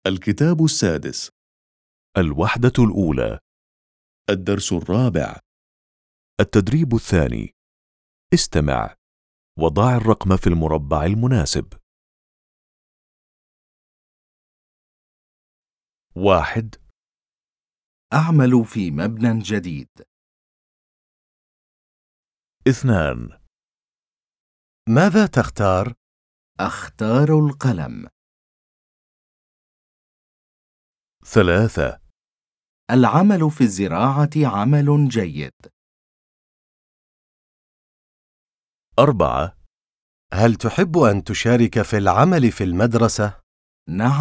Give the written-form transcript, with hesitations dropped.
الكتاب السادس. الوحدة الأولى. الدرس الرابع. التدريب الثاني. استمع وضع الرقم في المربع المناسب. 1. أعمل في مبنى جديد. 2. ماذا تختار؟ أختار القلم. 3. العمل في الزراعة عمل جيد. 4. هل تحب أن تشارك في العمل في المدرسة؟ نعم.